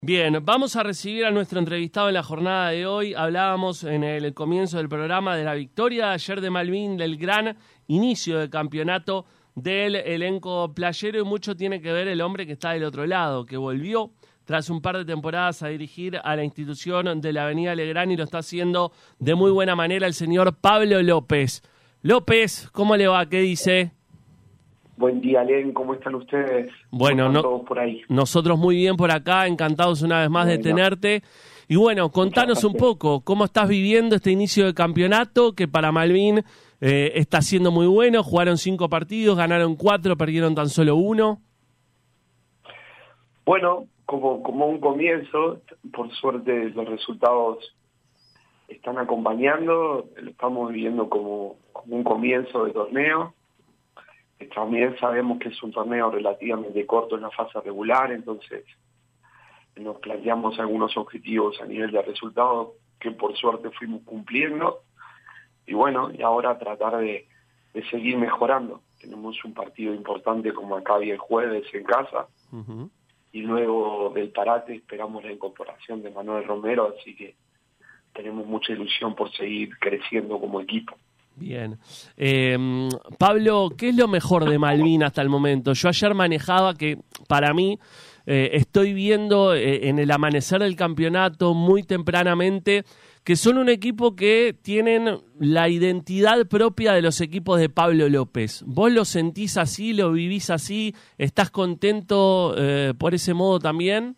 Bien, vamos a recibir a nuestro entrevistado en la jornada de hoy. Hablábamos en el comienzo del programa de la victoria de ayer de Malvin, del gran inicio de campeonato del elenco playero, y mucho tiene que ver el hombre que está del otro lado, que volvió tras un par de temporadas a dirigir a la institución de la Avenida Legrand y lo está haciendo de muy buena manera el señor Pablo López. López, ¿cómo le va? ¿Qué dice? Buen día, Len, ¿cómo están ustedes? Bueno, ¿Cómo están todos por ahí? Nosotros muy bien por acá, encantados una vez más de tenerte. Y bueno, contanos un poco, ¿cómo estás viviendo este inicio de campeonato que para Malvin está siendo muy bueno? Jugaron 5 partidos, ganaron 4, perdieron tan solo 1. Bueno, como un comienzo, por suerte los resultados están acompañando, lo estamos viviendo como un comienzo de torneo. También sabemos que es un torneo relativamente corto en la fase regular, entonces nos planteamos algunos objetivos a nivel de resultados que por suerte fuimos cumpliendo. Y bueno, y ahora tratar de seguir mejorando. Tenemos un partido importante como acá el jueves en casa. Y luego del parate esperamos la incorporación de Manuel Romero, así que tenemos mucha ilusión por seguir creciendo como equipo. Bien. Pablo, ¿qué es lo mejor de Malvin hasta el momento? Yo ayer manejaba que para mí estoy viendo en el amanecer del campeonato muy tempranamente que son un equipo que tienen la identidad propia de los equipos de Pablo López. ¿Vos lo sentís así, lo vivís así? ¿Estás contento por ese modo también?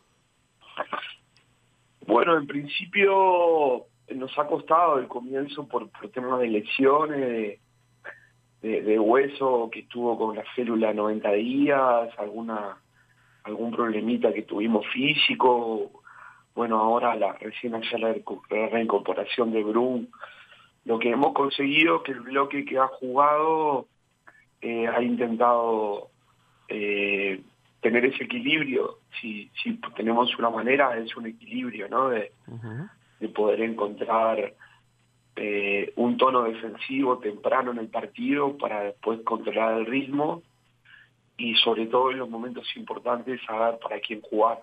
Bueno, en principio nos ha costado el comienzo por temas de lesiones, de hueso que estuvo con la célula 90 días, algún problemita que tuvimos físico. Bueno, ahora recién ayer la reincorporación de Brum. Lo que hemos conseguido es que el bloque que ha jugado ha intentado tener ese equilibrio. Si tenemos una manera, es un equilibrio, ¿no? De poder encontrar un tono defensivo temprano en el partido para después controlar el ritmo y sobre todo en los momentos importantes saber para quién jugar.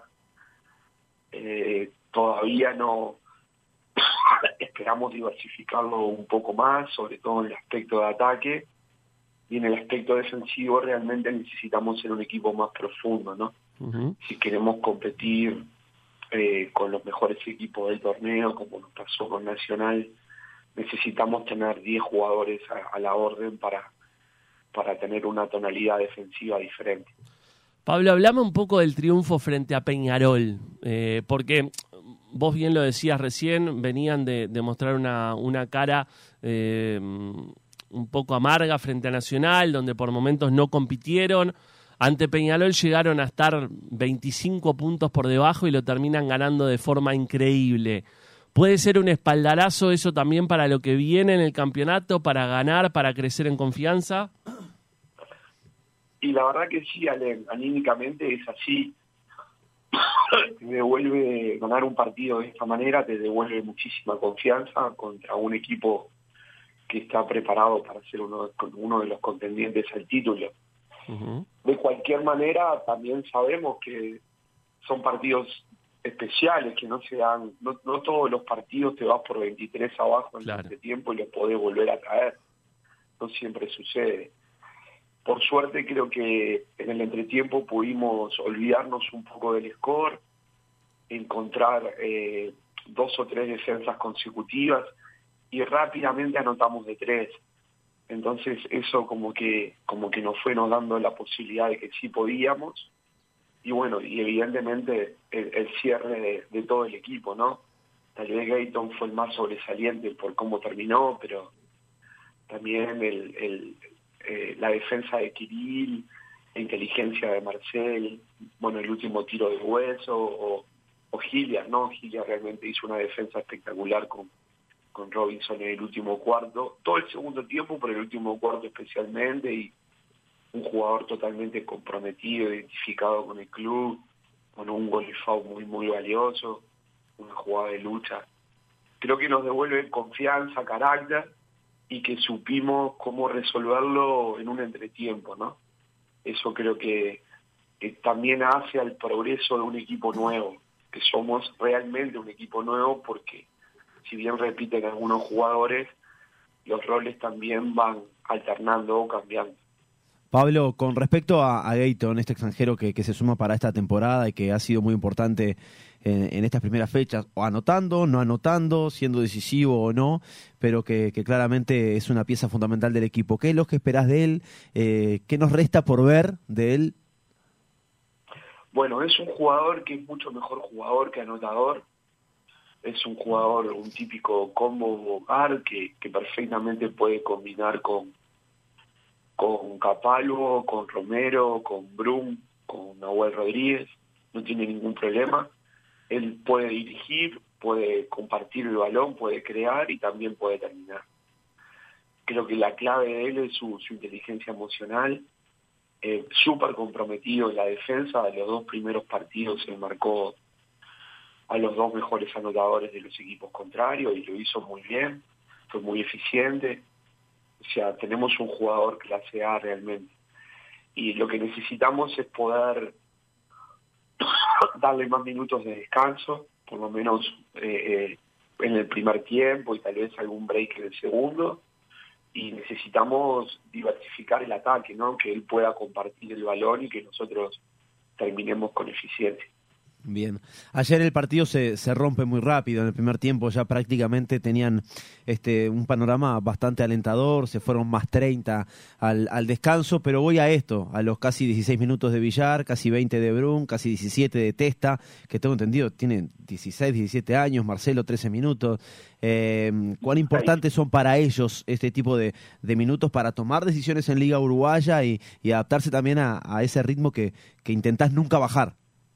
Todavía no esperamos diversificarlo un poco más, sobre todo en el aspecto de ataque, y en el aspecto defensivo realmente necesitamos ser un equipo más profundo, ¿no? Si queremos competir con los mejores equipos del torneo, como nos pasó con Nacional, necesitamos tener 10 jugadores a la orden para tener una tonalidad defensiva diferente. Pablo, hablame un poco del triunfo frente a Peñarol, porque vos bien lo decías recién, venían de mostrar una cara un poco amarga frente a Nacional, donde por momentos no compitieron. Ante Peñarol llegaron a estar 25 puntos por debajo y lo terminan ganando de forma increíble. ¿Puede ser un espaldarazo eso también para lo que viene en el campeonato, para ganar, para crecer en confianza? Y la verdad que sí, anímicamente es así. Te devuelve ganar un partido de esta manera, te devuelve muchísima confianza contra un equipo que está preparado para ser uno de los contendientes al título. De cualquier manera, también sabemos que son partidos especiales, que no se dan, no todos los partidos te vas por 23 abajo en este tiempo y los podés volver a caer. No siempre sucede. Por suerte creo que en el entretiempo pudimos olvidarnos un poco del score, encontrar 2 o 3 defensas consecutivas y rápidamente anotamos de 3. Entonces eso como que nos fue dando la posibilidad de que sí podíamos. Y bueno, y evidentemente el cierre de todo el equipo, ¿no? Tal vez Gayton fue el más sobresaliente por cómo terminó, pero también la defensa de Kirill, la inteligencia de Marcel, bueno, el último tiro de hueso, o Gilia, ¿no? Gilia realmente hizo una defensa espectacular con Robinson en el último cuarto, todo el segundo tiempo, pero el último cuarto especialmente, y un jugador totalmente comprometido, identificado con el club, con un gol muy, muy valioso, una jugada de lucha. Creo que nos devuelve confianza, carácter, y que supimos cómo resolverlo en un entretiempo, ¿no? Eso creo que también hace al progreso de un equipo nuevo. que somos realmente un equipo nuevo, porque si bien repiten algunos jugadores, los roles también van alternando o cambiando. Pablo, con respecto a Gayton, este extranjero que se suma para esta temporada y que ha sido muy importante en estas primeras fechas, o anotando, no anotando, siendo decisivo o no, pero que claramente es una pieza fundamental del equipo. ¿Qué es lo que esperás de él? ¿Qué nos resta por ver de él? Bueno, es un jugador que es mucho mejor jugador que anotador. Es un jugador, un típico combo guard que perfectamente puede combinar con Capalvo, con Romero, con Brum, con Nahuel Rodríguez. No tiene ningún problema. Él puede dirigir, puede compartir el balón, puede crear y también puede terminar. Creo que la clave de él es su inteligencia emocional. Súper comprometido en la defensa. De los 2 primeros partidos se marcó a los 2 mejores anotadores de los equipos contrarios y lo hizo muy bien, fue muy eficiente. O sea, tenemos un jugador clase A realmente. Y lo que necesitamos es poder darle más minutos de descanso, por lo menos en el primer tiempo y tal vez algún break en el segundo. Y necesitamos diversificar el ataque, ¿no? Que él pueda compartir el balón y que nosotros terminemos con eficiencia. Bien. Ayer el partido se rompe muy rápido. En el primer tiempo ya prácticamente tenían un panorama bastante alentador. Se fueron más 30 al descanso, pero voy a esto, a los casi 16 minutos de Villar, casi 20 de Brum, casi 17 de Testa, que tengo entendido tienen 16, 17 años, Marcelo 13 minutos. ¿Cuán importantes son para ellos este tipo de minutos para tomar decisiones en Liga Uruguaya y adaptarse también a ese ritmo que intentás nunca bajar?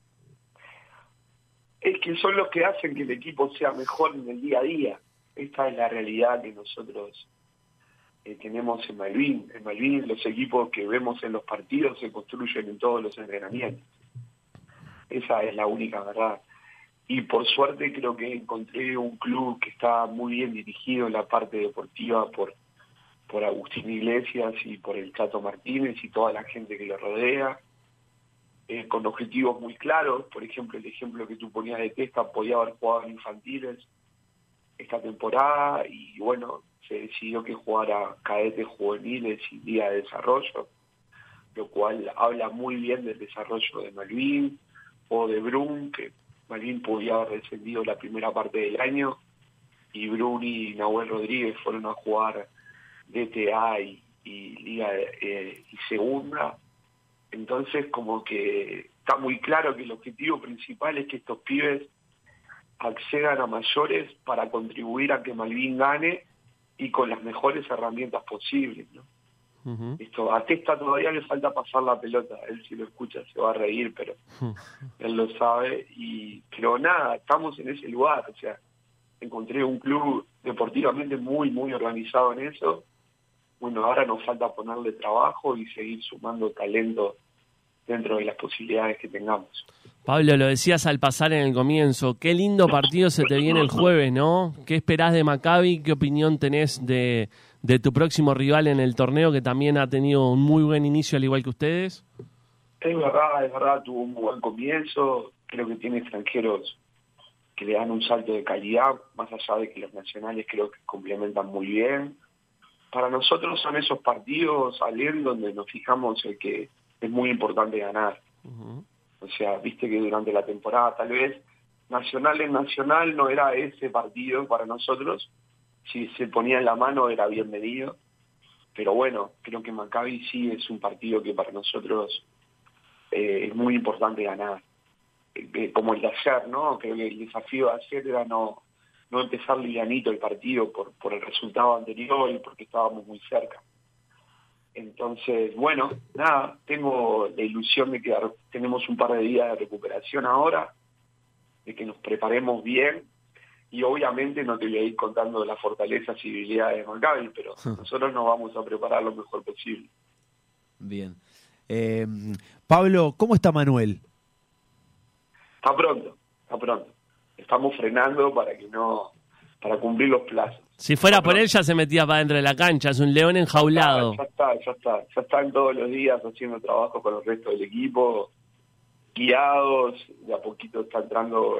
Es que son los que hacen que el equipo sea mejor en el día a día. Esta es la realidad que nosotros tenemos en Malvin. En Malvin los equipos que vemos en los partidos se construyen en todos los entrenamientos. Esa es la única verdad. Y por suerte creo que encontré un club que está muy bien dirigido en la parte deportiva por Agustín Iglesias y por el Chato Martínez y toda la gente que lo rodea. Con objetivos muy claros. Por ejemplo, el ejemplo que tú ponías de Testa, podía haber jugado en infantiles esta temporada y bueno, se decidió que jugara cadetes juveniles y día de desarrollo, lo cual habla muy bien del desarrollo de Malvin o de Brum, que Malvin podía haber descendido la primera parte del año y Brum y Nahuel Rodríguez fueron a jugar DTA y Liga y Segunda. Entonces, como que está muy claro que el objetivo principal es que estos pibes accedan a mayores para contribuir a que Malvin gane y con las mejores herramientas posibles, ¿no? Uh-huh. A Testa todavía le falta pasar la pelota. Él si lo escucha se va a reír, pero él lo sabe. Pero nada, estamos en ese lugar. O sea, encontré un club deportivamente muy, muy organizado en eso. Bueno, ahora nos falta ponerle trabajo y seguir sumando talento dentro de las posibilidades que tengamos. Pablo, lo decías al pasar en el comienzo, qué lindo partido se te viene el jueves, ¿no? ¿Qué esperás de Maccabi? ¿Qué opinión tenés de tu próximo rival en el torneo, que también ha tenido un muy buen inicio al igual que ustedes? Es verdad, tuvo un buen comienzo. Creo que tiene extranjeros que le dan un salto de calidad, más allá de que los nacionales creo que complementan muy bien. Para nosotros son esos partidos, Alén, donde nos fijamos en que es muy importante ganar. Uh-huh. O sea, viste que durante la temporada tal vez Nacional en Nacional no era ese partido para nosotros. Si se ponía en la mano era bienvenido. Pero bueno, creo que Maccabi sí es un partido que para nosotros es muy importante ganar. Como el de ayer, ¿no? Creo que el desafío de ayer era no empezar livianito el partido por el resultado anterior y porque estábamos muy cerca. Entonces, bueno, nada, tengo la ilusión de que tenemos un par de días de recuperación ahora, de que nos preparemos bien, y obviamente no te voy a ir contando de las fortalezas y debilidades de Maccabi, pero nosotros nos vamos a preparar lo mejor posible. Bien. Pablo, ¿cómo está Manuel? Está pronto. Estamos frenando para cumplir los plazos. Si fuera por él ya se metía para dentro de la cancha, es un león enjaulado. Ya están todos los días haciendo trabajo con el resto del equipo guiados, de a poquito está entrando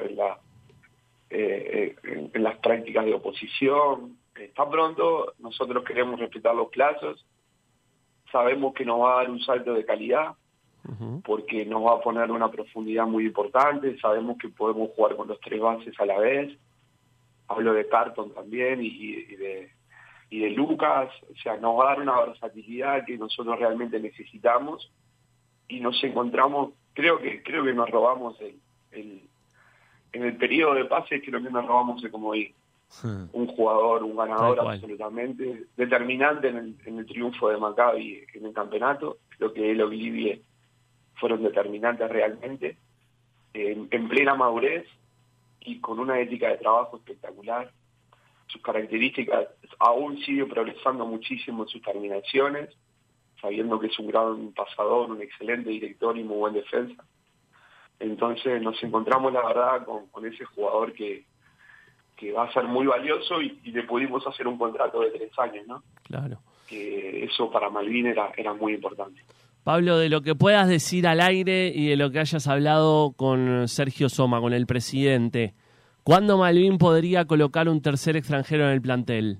en las prácticas de oposición. Está pronto, nosotros queremos respetar los plazos, sabemos que nos va a dar un salto de calidad, porque nos va a poner una profundidad muy importante, sabemos que podemos jugar con los 3 bases a la vez, hablo de Carton también y de Lucas, o sea, nos va a dar una versatilidad que nosotros realmente necesitamos, y nos encontramos, creo que nos robamos en el periodo de pases, creo que nos robamos el comodín. Un jugador, un ganador absolutamente determinante en el triunfo de Maccabi en el campeonato. Creo que él y Olivier fueron determinantes realmente, en plena madurez y con una ética de trabajo espectacular. Sus características, aún sigue progresando muchísimo en sus terminaciones, sabiendo que es un gran pasador, un excelente director y muy buen defensa. Entonces nos encontramos, la verdad, con ese jugador que va a ser muy valioso, y le pudimos hacer un contrato de 3 años, ¿no? Claro. Que eso para Malvin era muy importante. Pablo, de lo que puedas decir al aire y de lo que hayas hablado con Sergio Soma, con el presidente, ¿cuándo Malvin podría colocar un tercer extranjero en el plantel?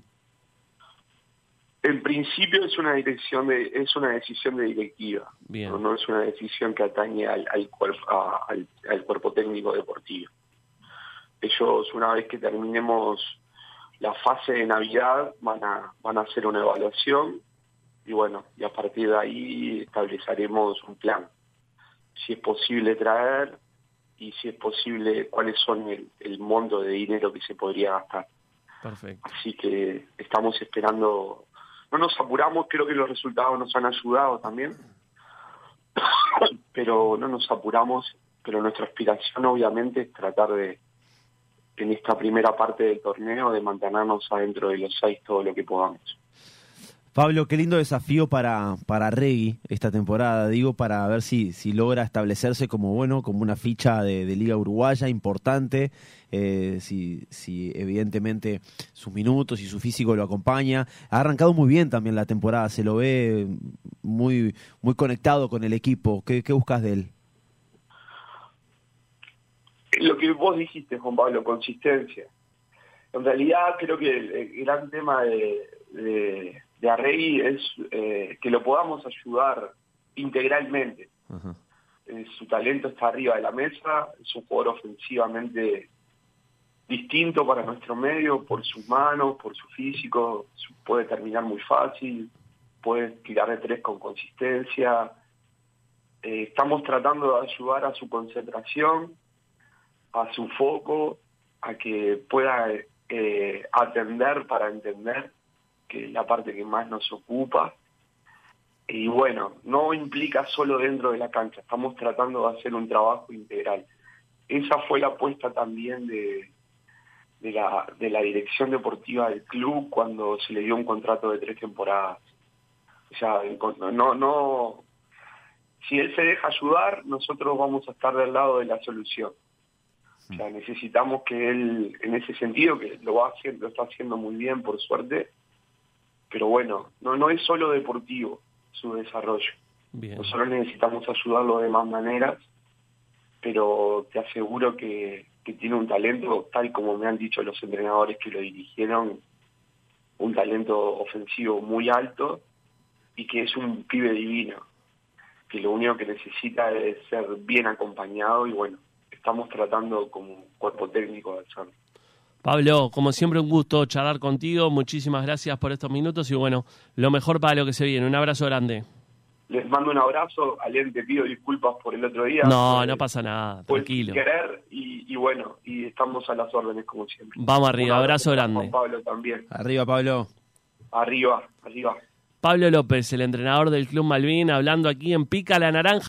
En principio es una decisión de directiva. Bien. No es una decisión que atañe al cuerpo técnico deportivo. Ellos, una vez que terminemos la fase de Navidad, van a hacer una evaluación, y bueno, y a partir de ahí estableceremos un plan. Si es posible traer, y si es posible, cuáles son el monto de dinero que se podría gastar. Perfecto. Así que estamos esperando, no nos apuramos, creo que los resultados nos han ayudado también, pero no nos apuramos, pero nuestra aspiración obviamente es tratar de, en esta primera parte del torneo, de mantenernos adentro de los 6 todo lo que podamos. Pablo, qué lindo desafío para Regui esta temporada, digo, para ver si logra establecerse como una ficha de Liga Uruguaya importante, si evidentemente sus minutos y su físico lo acompaña. Ha arrancado muy bien también la temporada, se lo ve muy conectado con el equipo. ¿Qué buscas de él? Lo que vos dijiste, Juan Pablo, consistencia. En realidad creo que el gran tema de Arregui es que lo podamos ayudar integralmente. Ajá. Su talento está arriba de la mesa, es un jugador ofensivamente distinto para nuestro medio, por sus manos, por su físico, puede terminar muy fácil, puede tirar de 3 con consistencia. Estamos tratando de ayudar a su concentración, a su foco, a que pueda atender para entender, que es la parte que más nos ocupa. Y bueno, no implica solo dentro de la cancha, estamos tratando de hacer un trabajo integral. Esa fue la apuesta también de la dirección deportiva del club cuando se le dio un contrato de 3 temporadas. O sea, si él se deja ayudar, nosotros vamos a estar del lado de la solución. O sea, necesitamos que él, en ese sentido, que lo está haciendo muy bien, por suerte, pero bueno, no es solo deportivo su desarrollo. Bien. Nosotros necesitamos ayudarlo de más maneras, pero te aseguro que tiene un talento, tal como me han dicho los entrenadores que lo dirigieron, un talento ofensivo muy alto, y que es un pibe divino, que lo único que necesita es ser bien acompañado, y bueno, estamos tratando como cuerpo técnico de hacerlo. Pablo, como siempre, un gusto charlar contigo. Muchísimas gracias por estos minutos y bueno, lo mejor para lo que se viene. Un abrazo grande. Les mando un abrazo. Alén, te pido disculpas por el otro día. No pasa nada, tranquilo. Querer y bueno, y estamos a las órdenes como siempre. Vamos arriba, abrazo grande. Juan Pablo también. Arriba, Pablo. Arriba. Pablo López, el entrenador del Club Malvin, hablando aquí en Pica la Naranja.